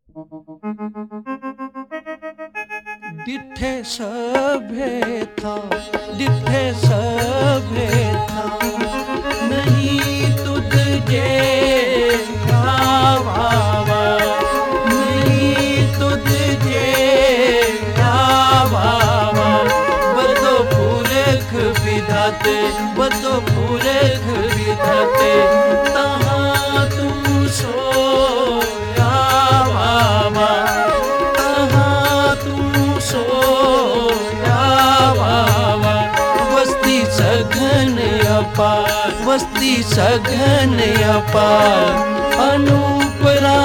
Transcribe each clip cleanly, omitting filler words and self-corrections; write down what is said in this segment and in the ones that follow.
डिठे सभे था, डिठे सभे था, नहीं तुझे आवावा, नहीं तुझे आवावा। बदो पुरख विधाते, बदो पुरख विधाते, तहाँ तू सोया बाबा, तहाँ तू सोया बाबा। वस्ती सघन अपार, वस्ती सघन अपार, अनूप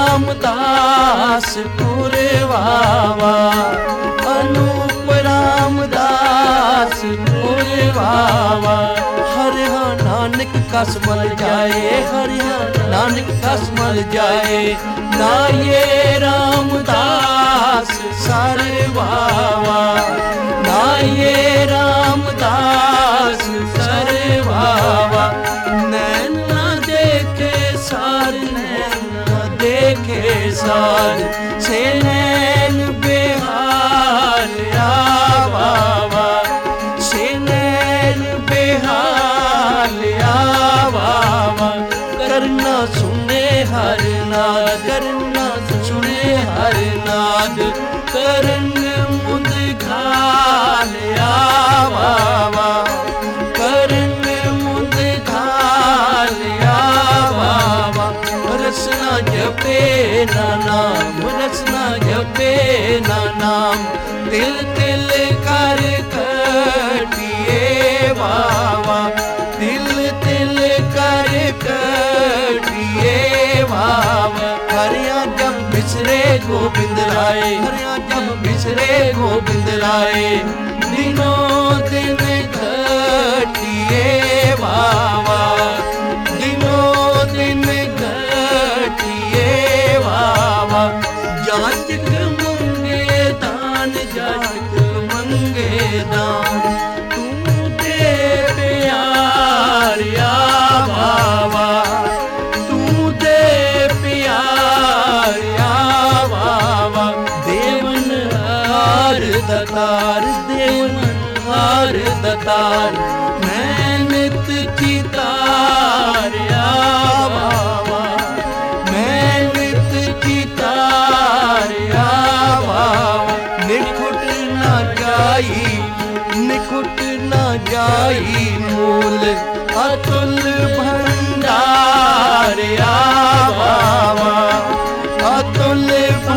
रामदास पुरवावा, अनूप रामदास पुरवावा। हरिहा नानक कस मल जाए, हरिहा नानक कस मल जाए, ना ये रामदास सरवावा, ना ये रामदास सरवावा। नैना देखे सार, नैना देखे सार, से नैन बेहाल आवावा, से नैन बेहाल आवावा। करना सुने हर नाद, करना सुने हर नाद, करन मुद घाल आवावा, करन मुद घाल आवावा। रसना जपे ना नाम, रसना जपे ना नाम, तिल तिल कर कटिए बाबा, तिल तिल कर कटिए बाबा। हरिया जब बिसरे गोविंद राय, हरिया जब बिसरे गोविंद राय, दिनों दिन घटिए बाबा, दिनों दिन घटिए बाबा। जाचक मंगे दान, जाचक मंगे दान, तू दे प्यार या बाबा, तू दे प्यार या बाबा। देवन हार दतार, देवन हार दतार, मैं नित चितार या बाबा, मैं नित चितार या बाबा। निखुट ना जाई, निखुट ना जाई मूल, अतुल भंडार या बाबा, अतुल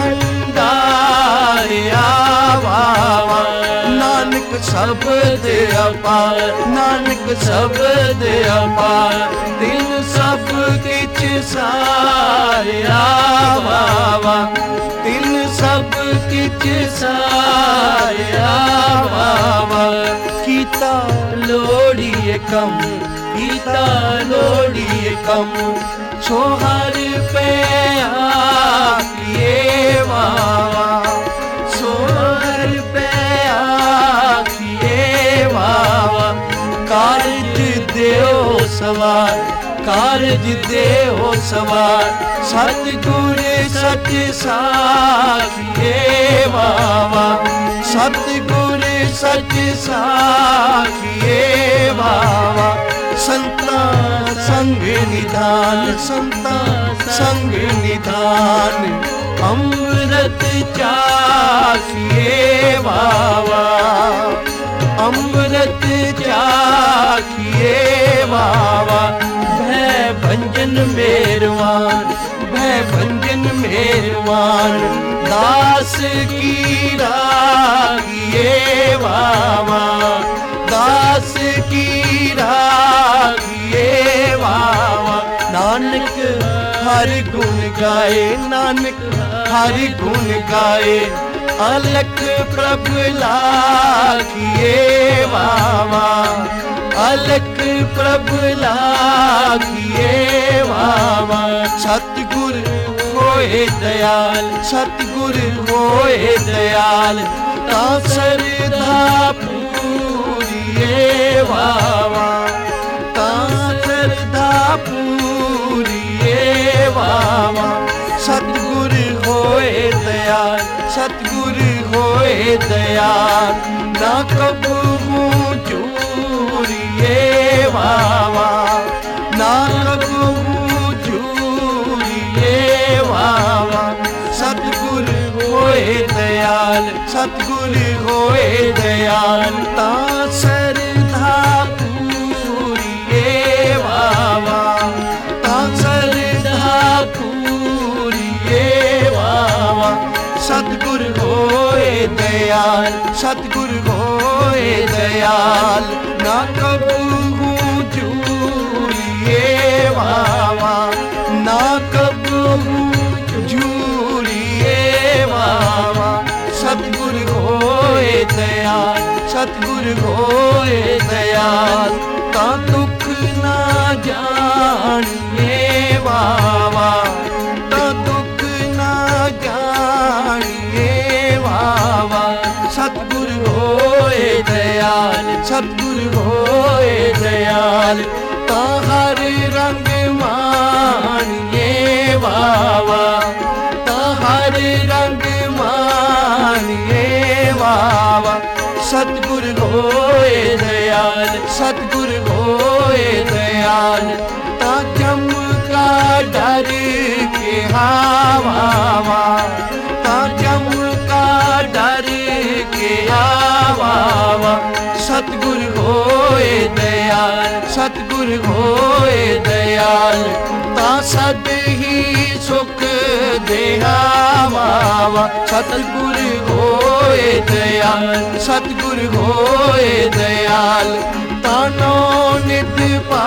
भंडार या बाबा। नानक शब्द अपार, नानक शब्द अपार, तिन सब किछ साया बाबा, तिन सब किछ साया बाबा। कीता लोड़िए कम, कीता लोड़िए कम, सो हर पे आखिए बाबा, सो हर पे आखिए बाबा। कारज देओ सवार, कारज देओ सवार, सतगुर सच साखिए बाबा, सतगुर सच साखिए बाबा। संता संग निधान, संता संग निधान, अमृत चाखिए बाबा, अमृत चाखिए बाबा। भय भंजन मेरवान, भय भंजन मेरवान, दास की रागिए बाबा, दास की रागिए बाबा। नानक हर गुण गाए, नानक हर गुण गाए, अलख प्रभु लागिए बाबा, अलख प्रभु लागिए बाबा। सतगुर होए दयाल, सतगुर होए दयाल, ता सरधा पूरिए बाबा, ता सरधा पूरिए बाबा। सतगुर होए सतगुर होए दयाल, ना कबहू चूरिए बाबा, ना कबहू चूरिए बाबा। सतगुर होए दयाल, सतगुर होए दयाल, ता सरधा पूरिए बाबा, ता सरधा पूरिए बाबा। सतगुर होए दयाल, सतगुर होए दयाल, ना कबहू झूरिए बाबा, ना कबहू झूरिए बाबा। सतगुर होए दयाल, सतगुर होए दयाल, ता दुख ना जानिए बाबा, ता दुख ना जानिए बाबा। सतगुर होए दयाल, सतगुर होए दयाल, ता हर रंग मानिए बाबा, ता हर रंग मानिए बाबा। सतगुर होए दयाल, सतगुर होए दयाल, ता चमका डर के बाबा, ता चमका डर के बाबा। सतगुर होए दयाल, सतगुर होए दयाल, ता सद ही सुख देहा बाबा। सतगुर होए दयाल, सतगुर होए दयाल, तानो नित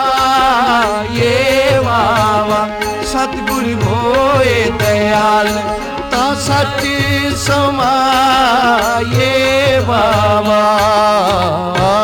पाए बाबा। सतगुर होए दयाल, ता सच समाए बाबा।